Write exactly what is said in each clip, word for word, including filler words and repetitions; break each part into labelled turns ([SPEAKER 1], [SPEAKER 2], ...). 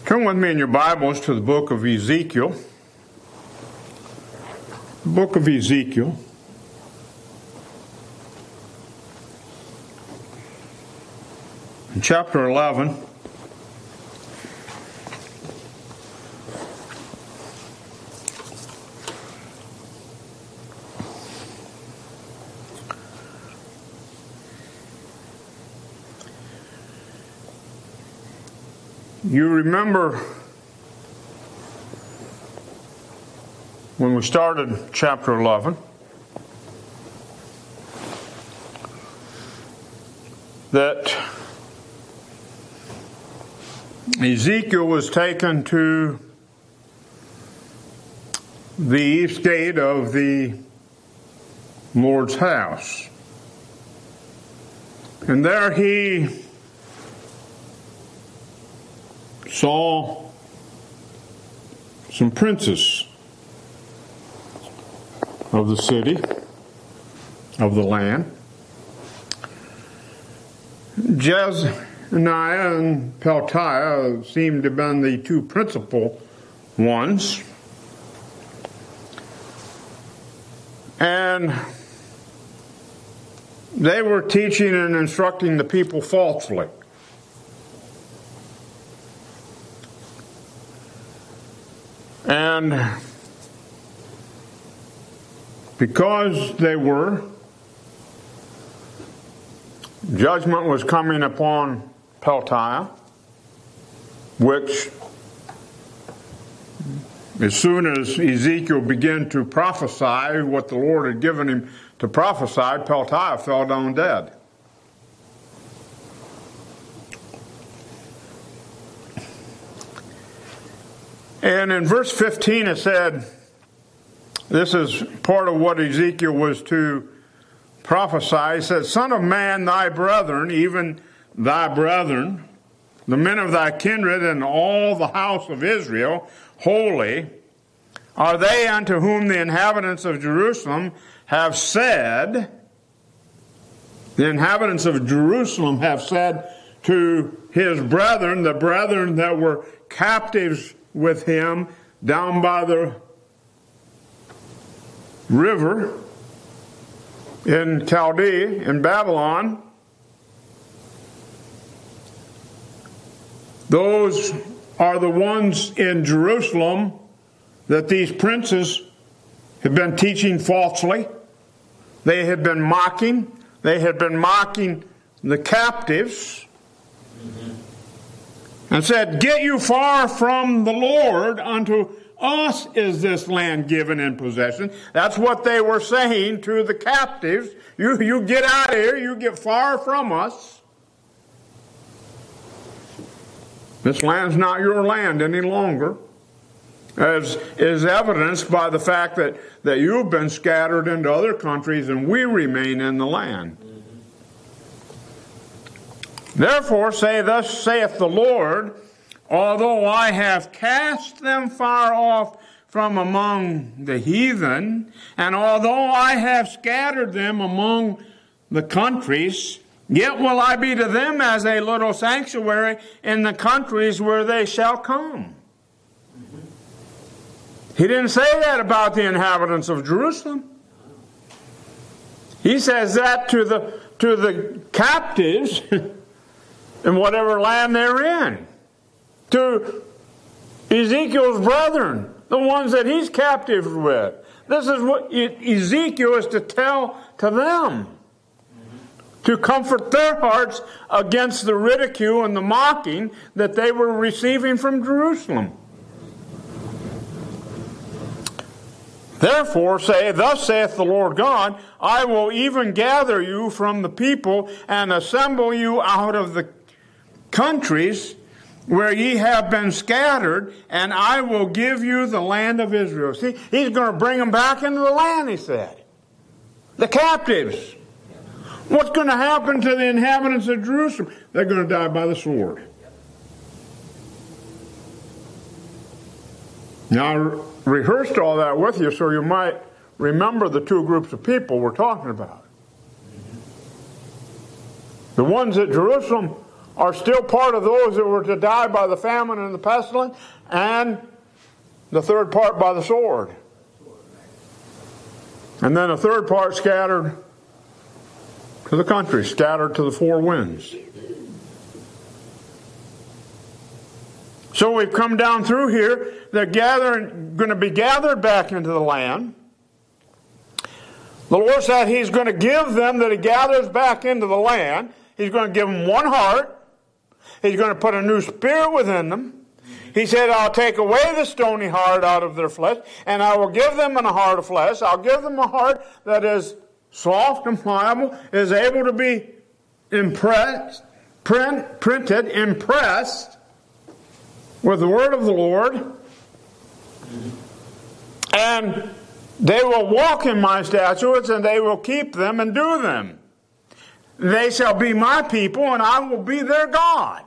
[SPEAKER 1] Turn with me in your Bibles to the book of Ezekiel. The book of Ezekiel. In chapter eleven. You remember when we started chapter eleven that Ezekiel was taken to the east gate of the Lord's house. And there he saw some princes of the city, of the land. Jezaniah and Peltiah seemed to have been the two principal ones. And they were teaching and instructing the people falsely. And because they were, judgment was coming upon Peltiah, which as soon as Ezekiel began to prophesy what the Lord had given him to prophesy, Peltiah fell down dead. And in verse fifteen it said, this is part of what Ezekiel was to prophesy. He said, Son of man, thy brethren, even thy brethren, the men of thy kindred and all the house of Israel, holy, are they unto whom the inhabitants of Jerusalem have said, the inhabitants of Jerusalem have said to his brethren, the brethren that were captives with him down by the river in Chaldea, in Babylon. Those are the ones in Jerusalem that these princes have been teaching falsely. They had been mocking. They had been mocking the captives. Mm-hmm. And said, Get you far from the Lord, unto us is this land given in possession. That's what they were saying to the captives. You, you get out of here, you get far from us. This land's not your land any longer. As is evidenced by the fact that, that you've been scattered into other countries and we remain in the land. Therefore say, Thus saith the Lord, although I have cast them far off from among the heathen, and although I have scattered them among the countries, yet will I be to them as a little sanctuary in the countries where they shall come. He didn't say that about the inhabitants of Jerusalem. He says that to the, to the captives in whatever land they're in. To Ezekiel's brethren, the ones that he's captive with. This is what Ezekiel is to tell to them. To comfort their hearts against the ridicule and the mocking that they were receiving from Jerusalem. Therefore say, Thus saith the Lord God, I will even gather you from the people and assemble you out of the countries where ye have been scattered, and I will give you the land of Israel. See, he's going to bring them back into the land, he said. The captives. What's going to happen to the inhabitants of Jerusalem? They're going to die by the sword. Now, I rehearsed all that with you so you might remember the two groups of people we're talking about. The ones at Jerusalem are still part of those that were to die by the famine and the pestilence, and the third part by the sword. And then a third part scattered to the country, scattered to the four winds. So we've come down through here. They're gathering, going to be gathered back into the land. The Lord said He's going to give them that He gathers back into the land. He's going to give them one heart. He's going to put a new spirit within them. He said, I'll take away the stony heart out of their flesh, and I will give them a heart of flesh. I'll give them a heart that is soft and pliable, is able to be impressed, print, printed, impressed with the word of the Lord. And they will walk in my statutes, and they will keep them and do them. They shall be my people, and I will be their God,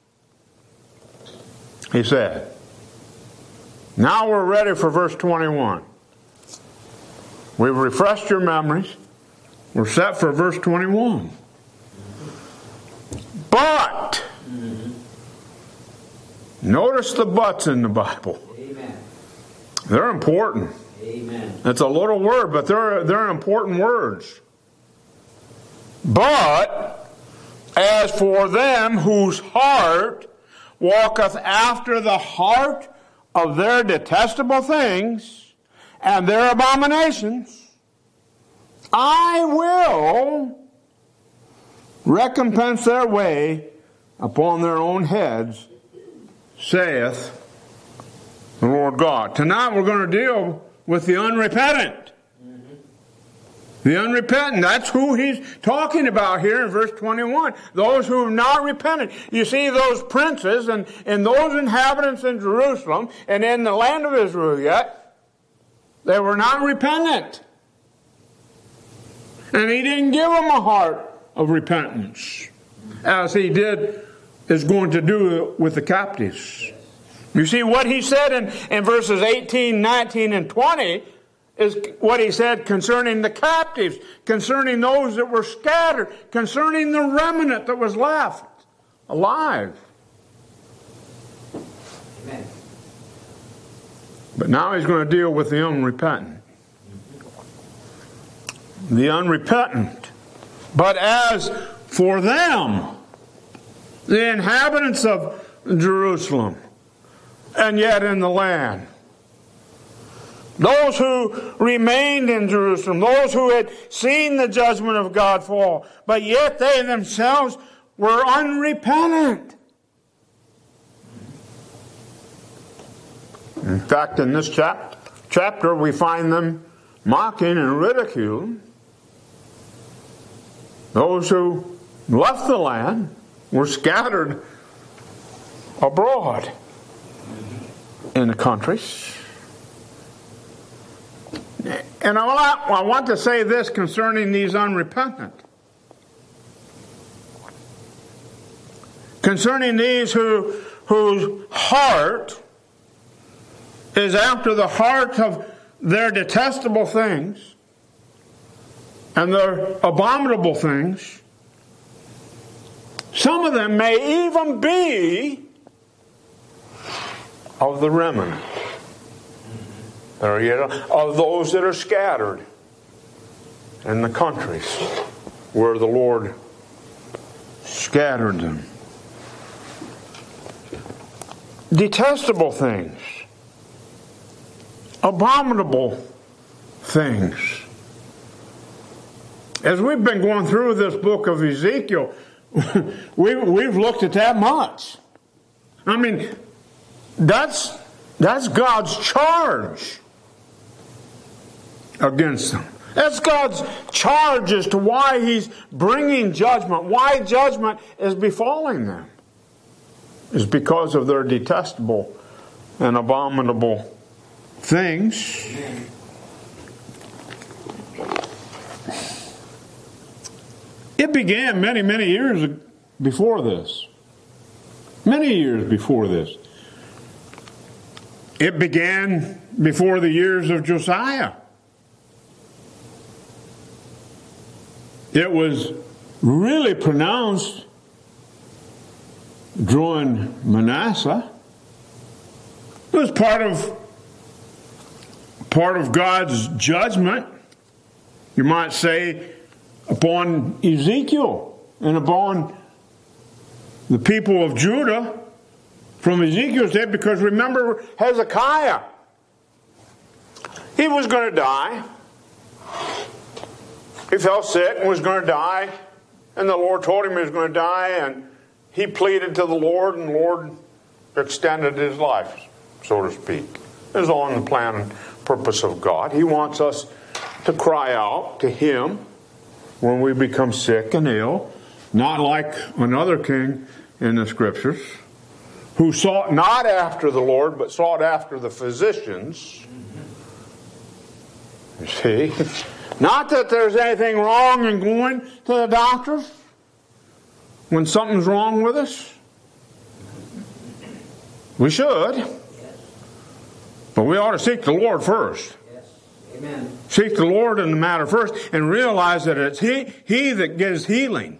[SPEAKER 1] He said. Now we're ready for verse twenty-one. We've refreshed your memories. We're set for verse twenty-one. But, notice the buts in the Bible.
[SPEAKER 2] Amen.
[SPEAKER 1] They're important.
[SPEAKER 2] Amen.
[SPEAKER 1] It's a little word, but they're, they're important words. But, as for them whose heart walketh after the heart of their detestable things and their abominations, I will recompense their way upon their own heads, saith the Lord God. Tonight we're going to deal with the unrepentant. The unrepentant, that's who he's talking about here in verse twenty-one. Those who have not repented. You see, those princes and, and those inhabitants in Jerusalem and in the land of Israel yet, they were not repentant. And he didn't give them a heart of repentance, as he did, is going to do with the captives. You see, what he said in, in verses eighteen, nineteen, and twenty is what he said concerning the captives, concerning those that were scattered, concerning the remnant that was left alive.
[SPEAKER 2] Amen.
[SPEAKER 1] But now he's going to deal with the unrepentant. The unrepentant. But as for them, the inhabitants of Jerusalem, and yet in the land, those who remained in Jerusalem, those who had seen the judgment of God fall, but yet they themselves were unrepentant. In fact, in this chap- chapter, we find them mocking and ridiculing those who left the land, were scattered abroad in the countries. And I want to say this concerning these unrepentant. Concerning these who, whose heart is after the heart of their detestable things and their abominable things. Some of them may even be of the remnant. Or yet of those that are scattered in the countries where the Lord scattered them. Detestable things. Abominable things. As we've been going through this book of Ezekiel, we, we've looked at that much. I mean, that's, that's God's charge against them. That's God's charge as to why He's bringing judgment, why judgment is befalling them. Is because of their detestable and abominable things. It began many, many years before this. Many years before this. It began before the years of Josiah. It was really pronounced during Manasseh. It was part of part of God's judgment, you might say, upon Ezekiel and upon the people of Judah from Ezekiel's day, because remember Hezekiah. He was going to die. He fell sick and was going to die. And the Lord told him he was going to die. And he pleaded to the Lord, and the Lord extended his life, so to speak. It was all in the plan and purpose of God. He wants us to cry out to Him when we become sick and ill. Not like another king in the Scriptures, who sought not after the Lord, but sought after the physicians. You see? Not that there's anything wrong in going to the doctors when something's wrong with us. We should. But we ought to seek the Lord first.
[SPEAKER 2] Amen.
[SPEAKER 1] Seek the Lord in the matter first and realize that it's He, he that gives healing.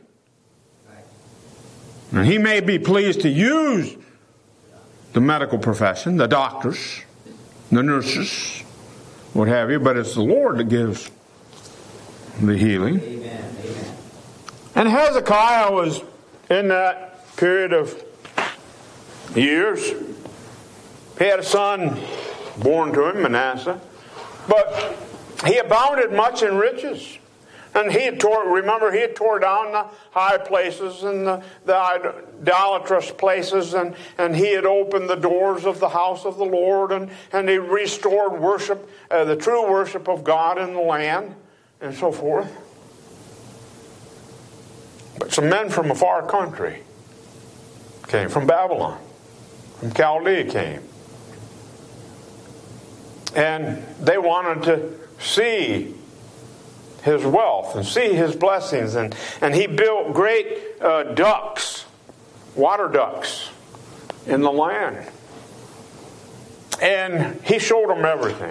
[SPEAKER 1] And He may be pleased to use the medical profession, the doctors, the nurses, what have you, but it's the Lord that gives the healing.
[SPEAKER 2] Amen. Amen.
[SPEAKER 1] And Hezekiah was in that period of years. He had a son born to him, Manasseh, but he abounded much in riches. And he had tore, remember, he had tore down the high places and the, the idolatrous places, and, and he had opened the doors of the house of the Lord, and, and he restored worship, uh, the true worship of God in the land, and so forth. But some men from a far country came, from Babylon, from Chaldea came. And they wanted to see his wealth and see his blessings. And, and he built great uh, ducts, water ducts in the land. And he showed them everything.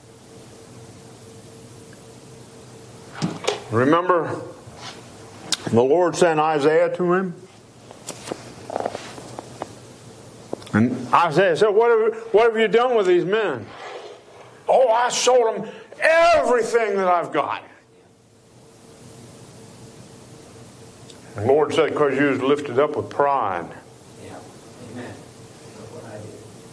[SPEAKER 1] Remember, the Lord sent Isaiah to him. And Isaiah said, what have, what have you done with these men? Oh, I showed them everything that I've got. The Lord said, because you was lifted up with pride.
[SPEAKER 2] Yeah. Amen. That's what I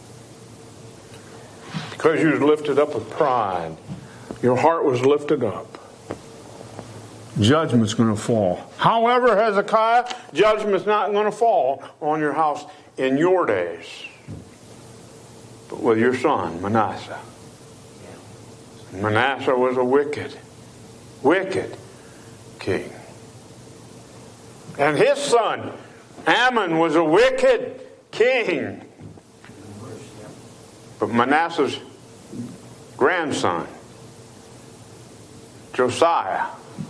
[SPEAKER 2] did.
[SPEAKER 1] Because you was lifted up with pride. Your heart was lifted up. Judgment's going to fall. However, Hezekiah, judgment's not going to fall on your house in your days, but with your son, Manasseh. Manasseh was a wicked, wicked king. And his son, Ammon, was a wicked king. But Manasseh's grandson, Josiah,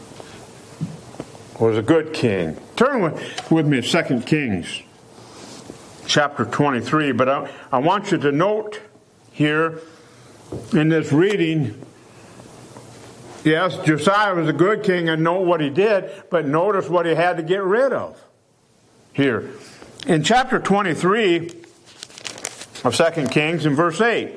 [SPEAKER 1] was a good king. Turn with, with me to Second Kings, chapter twenty-three. But I, I want you to note here in this reading, yes, Josiah was a good king and know what he did, but notice what he had to get rid of here. In chapter twenty-three of Second Kings, in verse eight.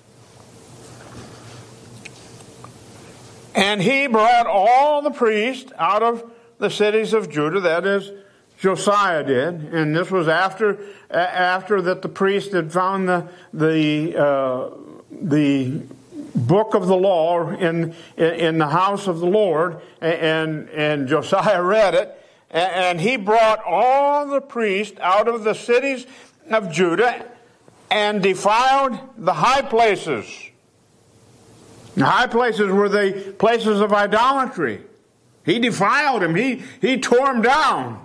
[SPEAKER 1] And he brought all the priests out of the cities of Judah, that is, Josiah did, and this was after after that the priest had found the the uh, the book of the law in in the house of the Lord, and and Josiah read it, and he brought all the priests out of the cities of Judah and defiled the high places. The high places were the places of idolatry. He defiled them. He he tore them down.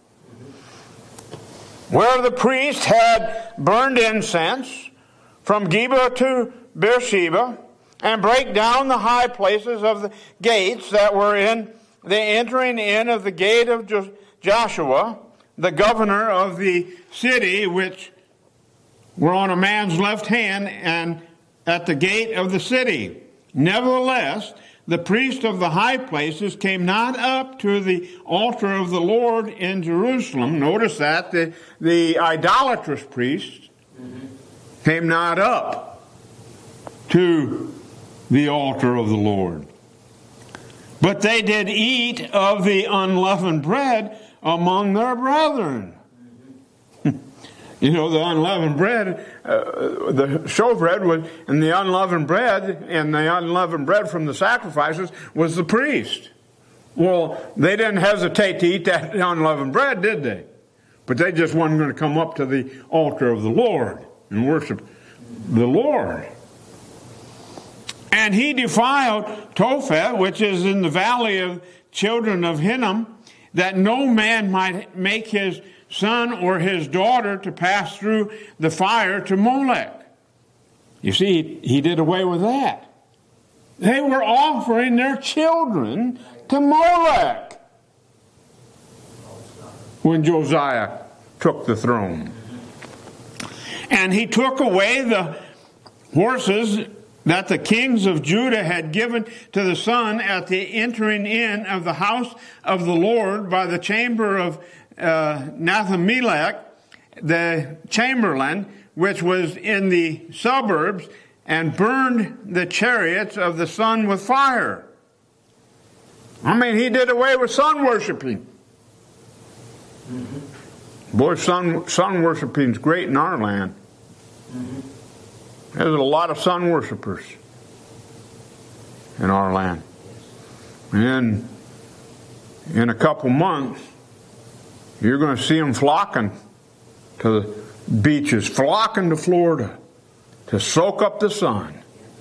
[SPEAKER 1] Where the priest had burned incense from Geba to Beersheba, and break down the high places of the gates that were in the entering in of the gate of Joshua, the governor of the city, which were on a man's left hand, and at the gate of the city. Nevertheless, the priest of the high places came not up to the altar of the Lord in Jerusalem. Notice that the, the idolatrous priests mm-hmm. came not up to the altar of the Lord. But they did eat of the unleavened bread among their brethren. You know, the unleavened bread, uh, the showbread was, and the unleavened bread, and the unleavened bread from the sacrifices was the priest. Well, they didn't hesitate to eat that unleavened bread, did they? But they just weren't going to come up to the altar of the Lord and worship the Lord. And he defiled Tophet, which is in the valley of children of Hinnom, that no man might make his son or his daughter to pass through the fire to Molech. You see, he did away with that. They were offering their children to Molech when Josiah took the throne. And he took away the horses that the kings of Judah had given to the son at the entering in of the house of the Lord by the chamber of uh, Nathan-Melech, the chamberlain, which was in the suburbs, and burned the chariots of the sun with fire. I mean, he did away with sun worshiping. Mm-hmm. Boy, sun, sun worshiping is great in our land. Mm-hmm. There's a lot of sun worshipers in our land. And in a couple months, you're going to see them flocking to the beaches, flocking to Florida to soak up the sun.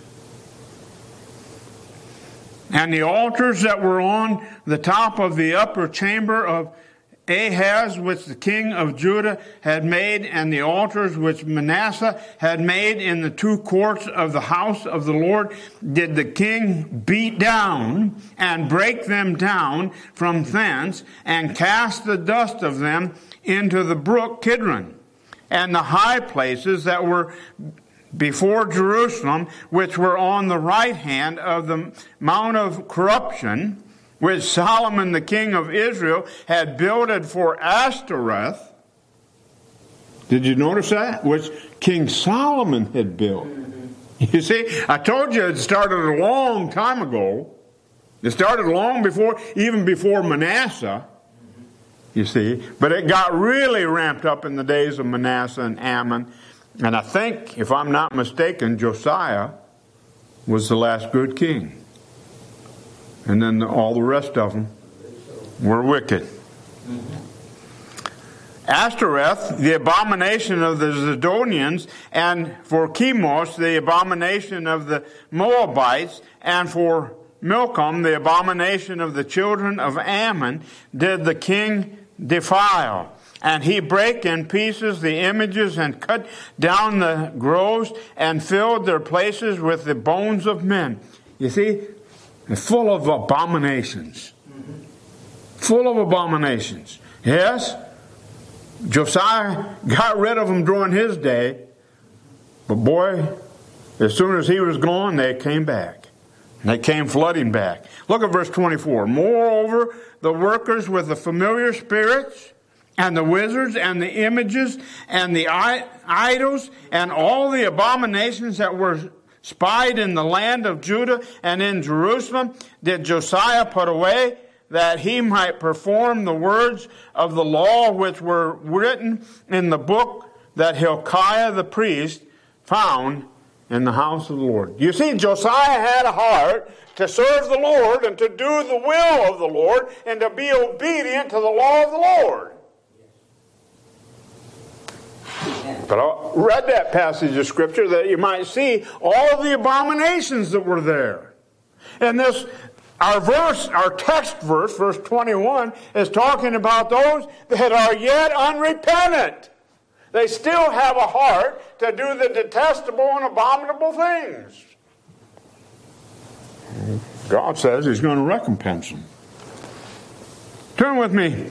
[SPEAKER 1] And the altars that were on the top of the upper chamber of Ahaz, which the king of Judah had made, and the altars which Manasseh had made in the two courts of the house of the Lord, did the king beat down and break them down from thence, and cast the dust of them into the brook Kidron. And the high places that were before Jerusalem, which were on the right hand of the Mount of Corruption, which Solomon the king of Israel had builded for Ashtoreth. Did you notice that? Which King Solomon had built. Mm-hmm. You see, I told you it started a long time ago. It started long before, even before Manasseh. Mm-hmm. You see, but it got really ramped up in the days of Manasseh and Ammon. And I think, if I'm not mistaken, Josiah was the last good king. And then all the rest of them were wicked. Mm-hmm. Ashtoreth, the abomination of the Zidonians, and for Chemosh, the abomination of the Moabites, and for Milcom, the abomination of the children of Ammon, did the king defile. And he brake in pieces the images and cut down the groves and filled their places with the bones of men. You see? Full of abominations. Mm-hmm. Full of abominations. Yes, Josiah got rid of them during his day. But boy, as soon as he was gone, they came back. They came flooding back. Look at verse twenty-four. Moreover, the workers with the familiar spirits, and the wizards, and the images, and the idols, and all the abominations that were spied in the land of Judah and in Jerusalem, did Josiah put away, that he might perform the words of the law which were written in the book that Hilkiah the priest found in the house of the Lord. You see, Josiah had a heart to serve the Lord and to do the will of the Lord and to be obedient to the law of the Lord. But I read that passage of Scripture that you might see all the abominations that were there. And this, our verse, our text verse, verse twenty-one, is talking about those that are yet unrepentant. They still have a heart to do the detestable and abominable things. God says He's going to recompense them. Turn with me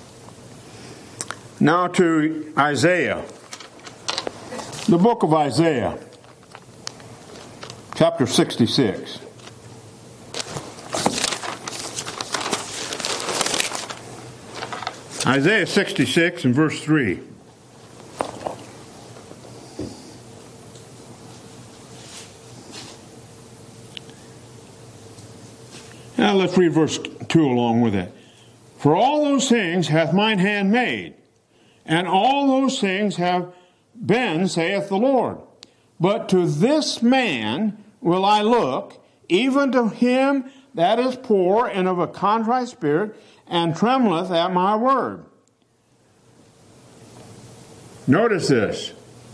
[SPEAKER 1] now to Isaiah. The book of Isaiah, chapter sixty-six. Isaiah sixty-six and verse three. Now let's read verse two along with it. For all those things hath mine hand made, and all those things have been, saith the Lord. But to this man will I look, even to him that is poor and of a contrite spirit, and trembleth at my word. Notice this.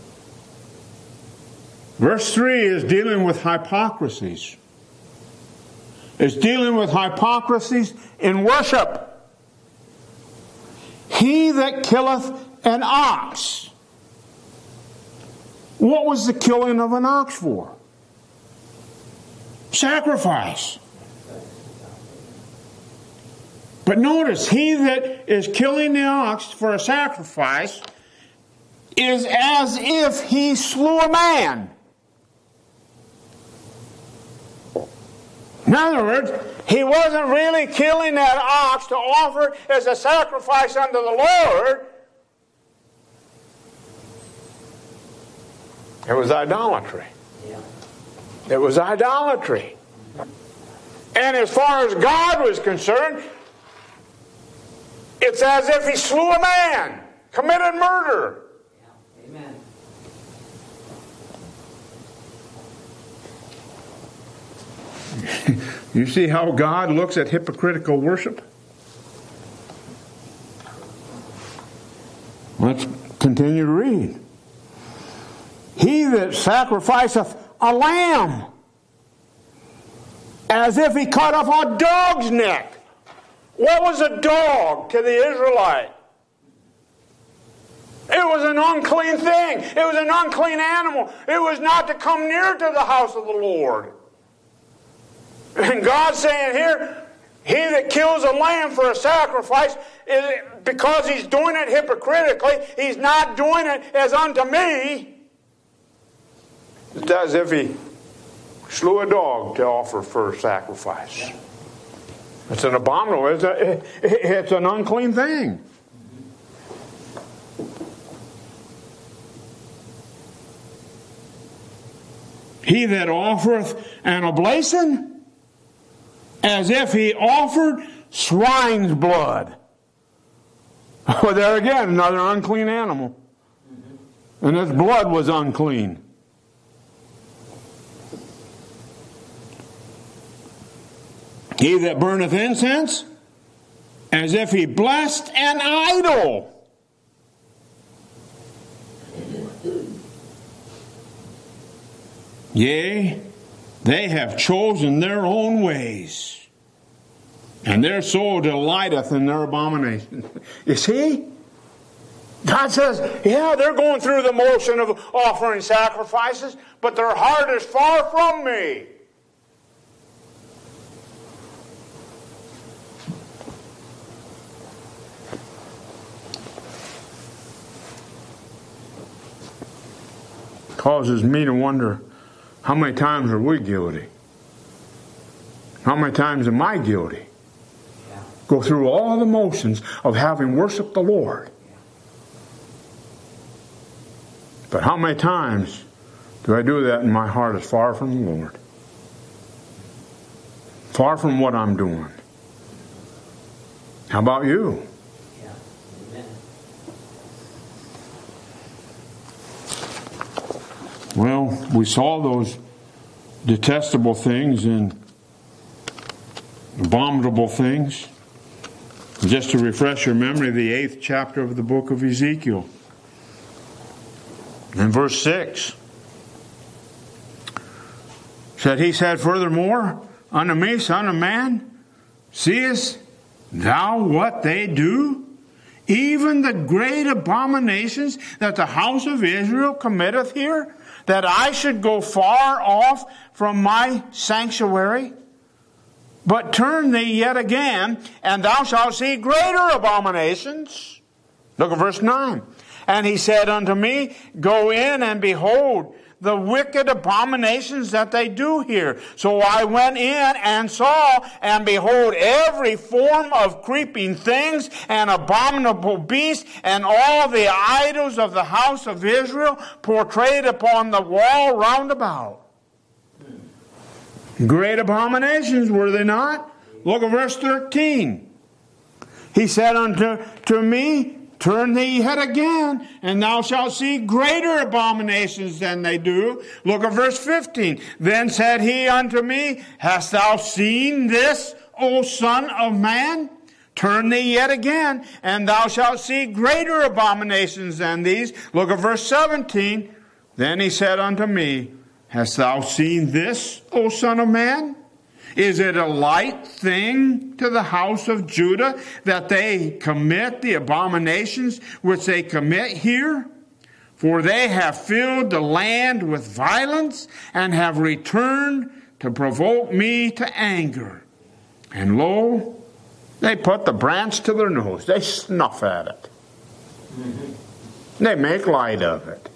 [SPEAKER 1] Verse three is dealing with hypocrisies. It's dealing with hypocrisies in worship. He that killeth an ox. What was the killing of an ox for? Sacrifice. But notice, he that is killing the ox for a sacrifice is as if he slew a man. In other words, he wasn't really killing that ox to offer as a sacrifice unto the Lord. It was idolatry.
[SPEAKER 2] Yeah.
[SPEAKER 1] It was idolatry. And as far as God was concerned, it's as if he slew a man, committed murder.
[SPEAKER 2] Yeah. Amen.
[SPEAKER 1] You see how God looks at hypocritical worship? Let's continue to read. He that sacrificeth a lamb, as if he cut off a dog's neck. What was a dog to the Israelite? It was an unclean thing. It was an unclean animal. It was not to come near to the house of the Lord. And God's saying here, he that kills a lamb for a sacrifice, is because he's doing it hypocritically, he's not doing it as unto me. It's as if he slew a dog to offer for a sacrifice. It's an abominable, it's, a, it's an unclean thing. He that offereth an oblation, as if he offered swine's blood. Well, there again, another unclean animal. And its blood was unclean. He that burneth incense, as if he blessed an idol. Yea, they have chosen their own ways, and their soul delighteth in their abominations. You see? God says, yeah, they're going through the motion of offering sacrifices, but their heart is far from me. Causes me to wonder, how many times are we guilty? How many times am I guilty?
[SPEAKER 2] Yeah.
[SPEAKER 1] Go through all the motions of having worshiped the Lord.
[SPEAKER 2] Yeah.
[SPEAKER 1] But how many times do I do that and my heart is far from the Lord? Far from what I'm doing. How about you?
[SPEAKER 2] Yeah. Amen.
[SPEAKER 1] Well, we saw those detestable things and abominable things. Just to refresh your memory, the eighth chapter of the book of Ezekiel. In verse six, said, he said, furthermore, unto me, son of man, seest thou what they do? Even the great abominations that the house of Israel committeth here? That I should go far off from my sanctuary? But turn thee yet again, and thou shalt see greater abominations. Look at verse nine. And he said unto me, go in and behold the wicked abominations that they do here. So I went in and saw, and behold, every form of creeping things and abominable beasts and all the idols of the house of Israel portrayed upon the wall round about. Great abominations, were they not? Look at verse thirteen. He said unto to me, turn thee yet again, and thou shalt see greater abominations than they do. Look at verse fifteen. Then said he unto me, hast thou seen this, O son of man? Turn thee yet again, and thou shalt see greater abominations than these. Look at verse seventeen. Then he said unto me, hast thou seen this, O son of man? Is it a light thing to the house of Judah that they commit the abominations which they commit here? For they have filled the land with violence and have returned to provoke me to anger. And lo, they put the branch to their nose. They snuff at it. Mm-hmm. They make light of it.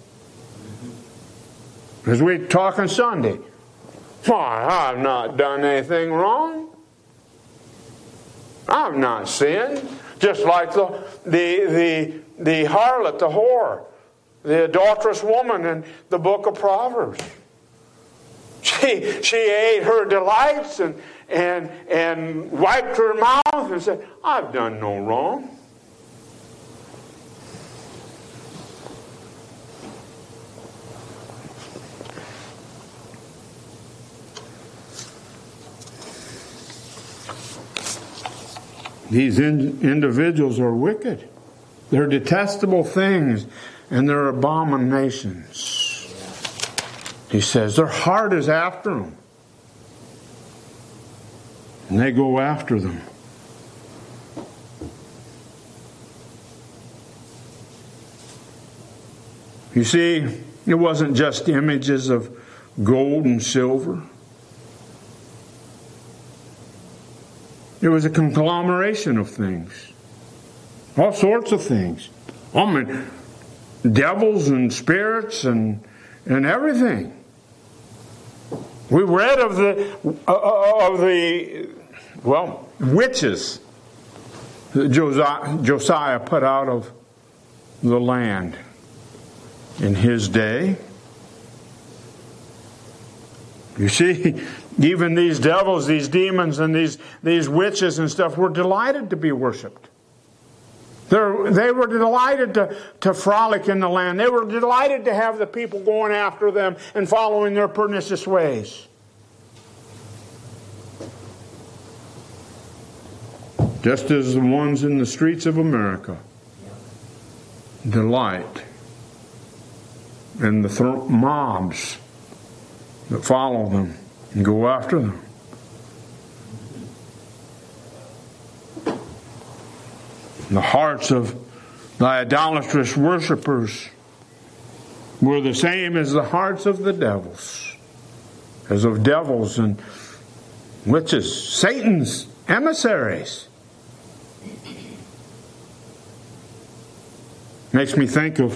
[SPEAKER 1] As we talk on Sunday, why, I've not done anything wrong. I've not sinned. Just like the the the, the harlot, the whore, the adulterous woman in the book of Proverbs. She she ate her delights and and and wiped her mouth and said, I've done no wrong. These in, individuals are wicked. They're detestable things, and they're abominations. He says their heart is after them. And they go after them. You see, it wasn't just images of gold and silver. It was a conglomeration of things. All sorts of things. I mean, devils and spirits and and everything. We read of the uh, of the well witches that Josiah, Josiah put out of the land in his day. You see, even these devils, these demons, and these, these witches and stuff were delighted to be worshipped. They're, they were delighted to, to frolic in the land. They were delighted to have the people going after them and following their pernicious ways. Just as the ones in the streets of America delight in the th- mobs that follow them and go after them. The hearts of the idolatrous worshippers were the same as the hearts of the devils, as of devils and witches, Satan's emissaries. Makes me think of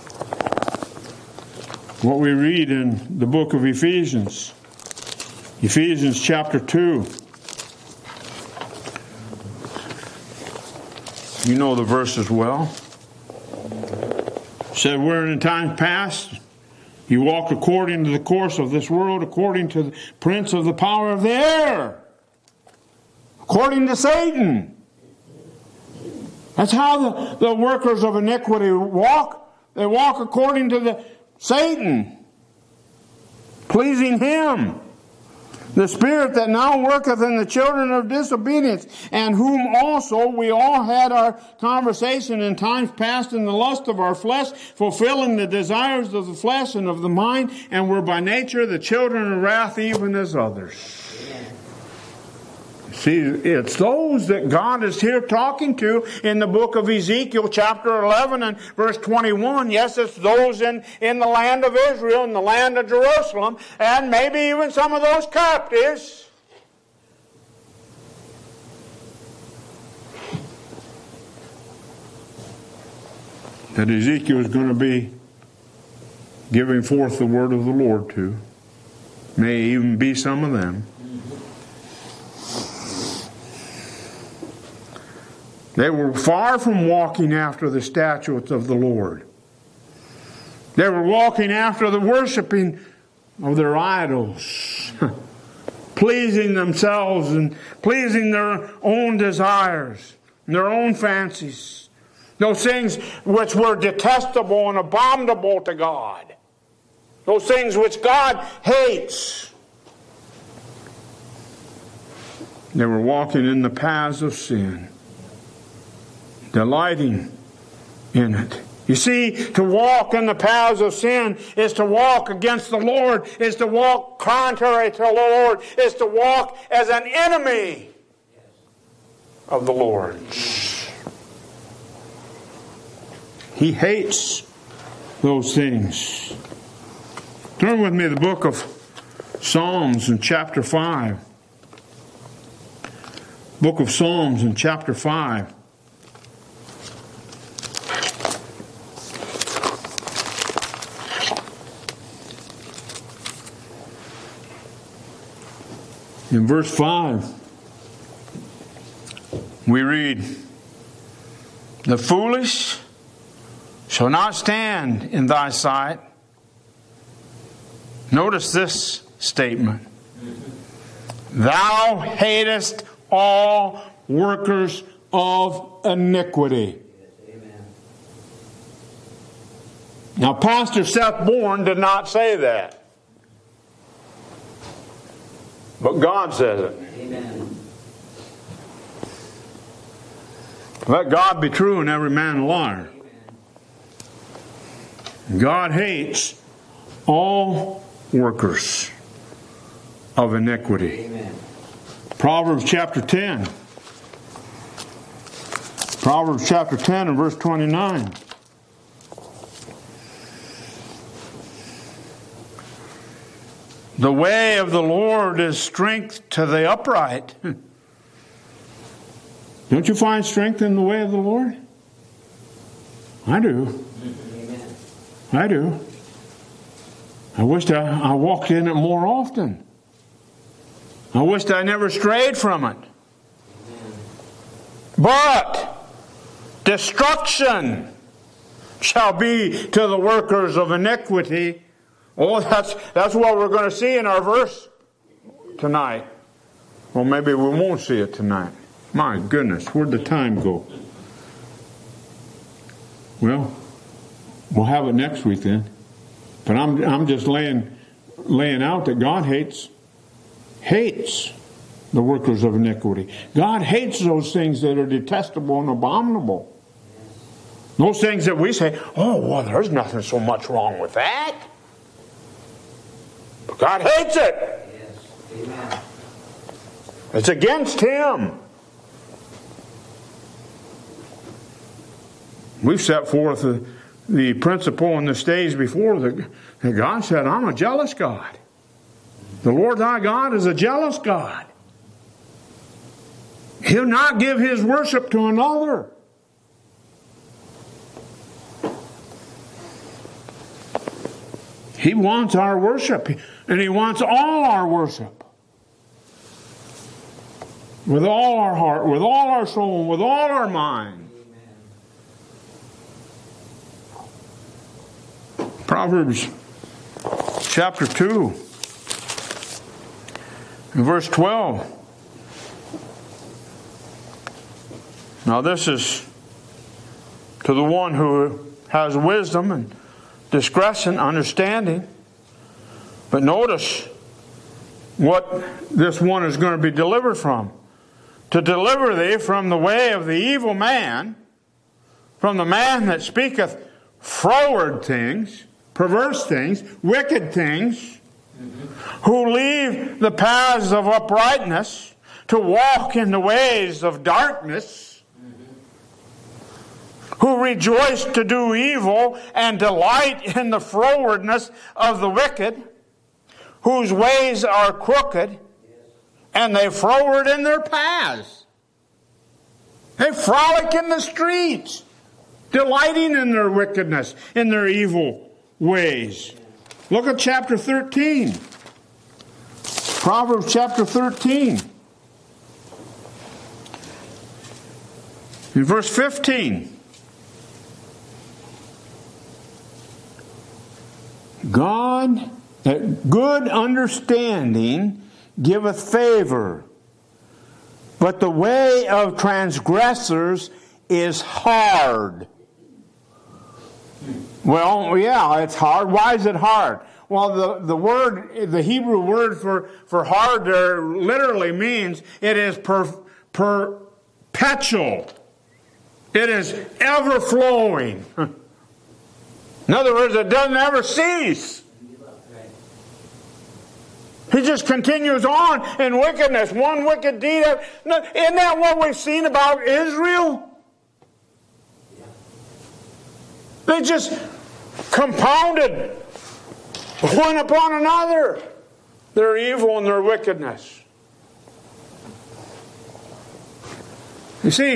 [SPEAKER 1] what we read in the book of Ephesians. Ephesians chapter two. You know the verses well. It said, wherein in times past you walked according to the course of this world, according to the prince of the power of the air, according to Satan. That's how the, the workers of iniquity walk. They walk according to the Satan, pleasing him. The spirit that now worketh in the children of disobedience, and whom also we all had our conversation in times past in the lust of our flesh, fulfilling the desires of the flesh and of the mind, and were by nature the children of wrath even as others. See, it's those that God is here talking to in the book of Ezekiel chapter eleven and verse twenty-one. Yes, it's those in, in the land of Israel, in the land of Jerusalem, and maybe even some of those captives. That Ezekiel is going to be giving forth the word of the Lord to. May even be some of them. They were far from walking after the statutes of the Lord. They were walking after the worshiping of their idols, pleasing themselves and pleasing their own desires and their own fancies. Those things which were detestable and abominable to God. Those things which God hates. They were walking in the paths of sin, delighting in it. You see, to walk in the paths of sin is to walk against the Lord, is to walk contrary to the Lord, is to walk as an enemy of the Lord. He hates those things. Turn with me to the book of Psalms in chapter five. Book of Psalms in chapter five. In verse five, we read, "The foolish shall not stand in thy sight." Notice this statement. "Thou hatest all workers of iniquity."
[SPEAKER 2] Amen.
[SPEAKER 1] Now, Pastor Seth Bourne did not say that. But God says it.
[SPEAKER 2] Amen.
[SPEAKER 1] Let God be true and every man a liar.
[SPEAKER 2] Amen.
[SPEAKER 1] God hates all workers of iniquity.
[SPEAKER 2] Amen.
[SPEAKER 1] Proverbs chapter ten. Proverbs chapter ten and verse twenty-nine. "The way of the Lord is strength to the upright." Don't you find strength in the way of the Lord? I do.
[SPEAKER 2] Amen.
[SPEAKER 1] I do. I wished I, I walked in it more often. I wished I never strayed from it.
[SPEAKER 2] Amen.
[SPEAKER 1] But destruction shall be to the workers of iniquity. Oh, that's that's what we're going to see in our verse tonight. Well, maybe we won't see it tonight. My goodness, where'd the time go? Well, we'll have it next week then. But I'm I'm just laying laying out that God hates hates the workers of iniquity. God hates those things that are detestable and abominable. Those things that we say, "Oh, well, there's nothing so much wrong with that." But God hates it.
[SPEAKER 2] Yes. Amen.
[SPEAKER 1] It's against Him. We've set forth the, the principle in the stage before that, that God said, "I'm a jealous God. The Lord thy God is a jealous God. He'll not give His worship to another." He wants our worship, and He wants all our worship. With all our heart, with all our soul, with all our mind.
[SPEAKER 2] Amen.
[SPEAKER 1] Proverbs chapter two, and verse twelve. Now this is to the one who has wisdom and discretion, understanding. But notice what this one is going to be delivered from. "To deliver thee from the way of the evil man, from the man that speaketh froward things," perverse things, wicked things, mm-hmm. "who leave the paths of uprightness, to walk in the ways of darkness, who rejoice to do evil and delight in the frowardness of the wicked, whose ways are crooked, and they froward in their paths." They frolic in the streets, delighting in their wickedness, in their evil ways. Look at chapter thirteen. Proverbs chapter thirteen. In verse fifteen. God, that good understanding giveth favor, but the way of transgressors is hard. Well, yeah, it's hard. Why is it hard? Well, the, the word, the Hebrew word for, for hard there literally means it is per, perpetual. It is ever flowing. In other words, it doesn't ever cease. He just continues on in wickedness. One wicked deed. Isn't that what we've seen about Israel? They just compounded one upon another their evil and their wickedness. You see,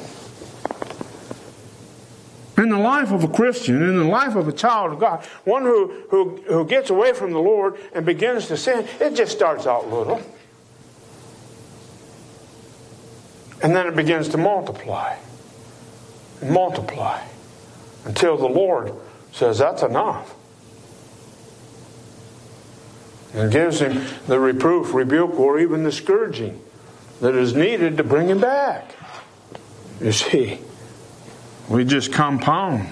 [SPEAKER 1] in the life of a Christian, in the life of a child of God, one who, who, who gets away from the Lord and begins to sin, it just starts out little. And then it begins to multiply and multiply until the Lord says, that's enough. And gives him the reproof, rebuke, or even the scourging that is needed to bring him back. You see, we just compound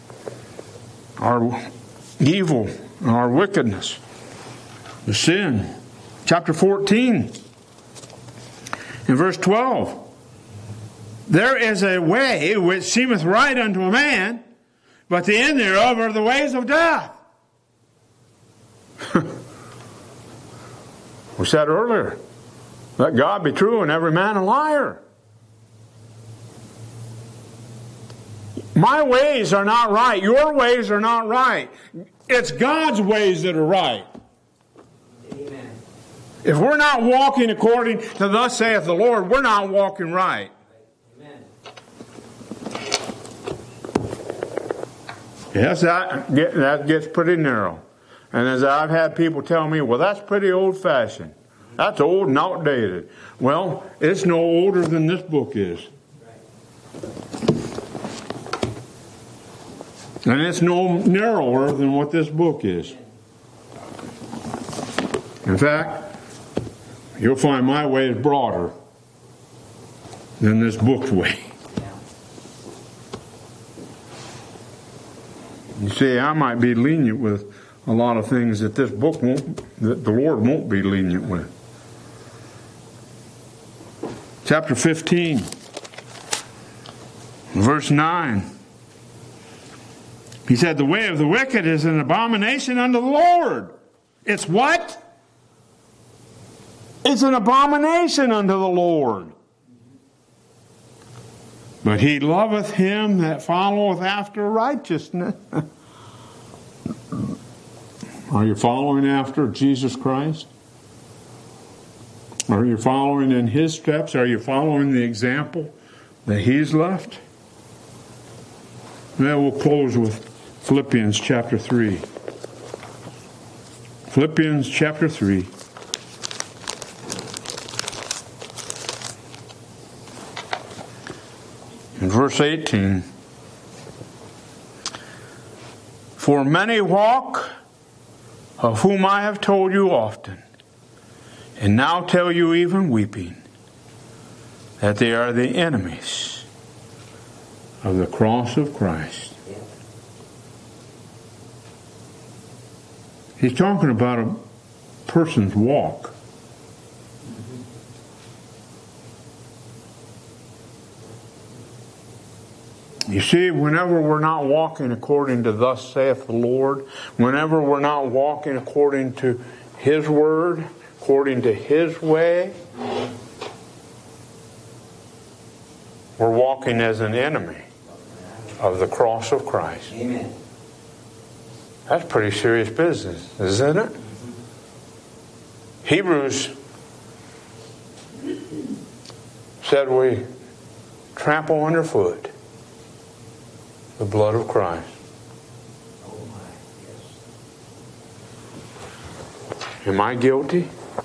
[SPEAKER 1] our evil, our wickedness, the sin. Chapter fourteen, in verse twelve. There is a way which seemeth right unto a man, but the end thereof are the ways of death. We said earlier, let God be true and every man a liar. My ways are not right. Your ways are not right. It's God's ways that are right.
[SPEAKER 2] Amen.
[SPEAKER 1] If we're not walking according to thus saith the Lord, we're not walking right.
[SPEAKER 2] Amen.
[SPEAKER 1] Yes, that, get, that gets pretty narrow. And as I've had people tell me, well, that's pretty old-fashioned. That's old and outdated. Well, it's no older than this book is. And it's no narrower than what this book is. In fact, you'll find my way is broader than this book's way. You see, I might be lenient with a lot of things that this book won't, that the Lord won't be lenient with. Chapter fifteen, verse nine. He said, the way of the wicked is an abomination unto the Lord. It's what? It's an abomination unto the Lord. But he loveth him that followeth after righteousness. Are you following after Jesus Christ? Are you following in his steps? Are you following the example that he's left? Then we'll close with Philippians chapter three. Philippians chapter three. In verse eighteen. For many walk, of whom I have told you often, and now tell you even weeping, that they are the enemies of the cross of Christ. He's talking about a person's walk. You see, whenever we're not walking according to thus saith the Lord, whenever we're not walking according to his word, according to his way, we're walking as an enemy of the cross of Christ.
[SPEAKER 2] Amen.
[SPEAKER 1] That's pretty serious business, isn't it? Hebrews said we trample underfoot the blood of Christ.
[SPEAKER 2] Oh my, yes.
[SPEAKER 1] Am I guilty?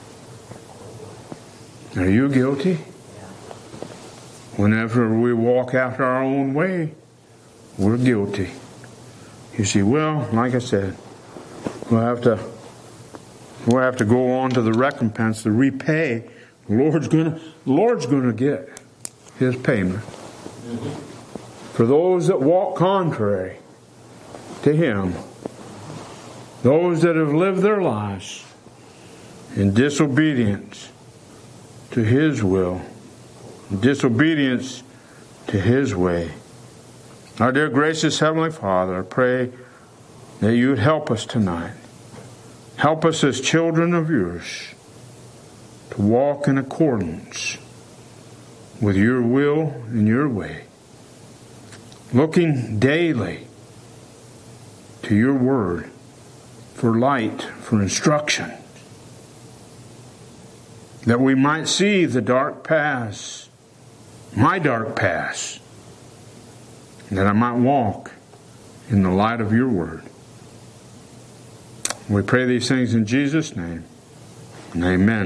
[SPEAKER 1] Are you guilty? Whenever we walk after our own way, we're guilty. You see, well, like I said, we'll have to we'll have to go on to the recompense, the repay. The Lord's gonna the Lord's gonna get His payment. For those that walk contrary to Him, those that have lived their lives in disobedience to His will, disobedience to His way. Our dear gracious Heavenly Father, I pray that you would help us tonight. Help us as children of yours to walk in accordance with your will and your way, looking daily to your word for light, for instruction, that we might see the dark paths, my dark paths, that I might walk in the light of your word. We pray these things in Jesus' name, and amen.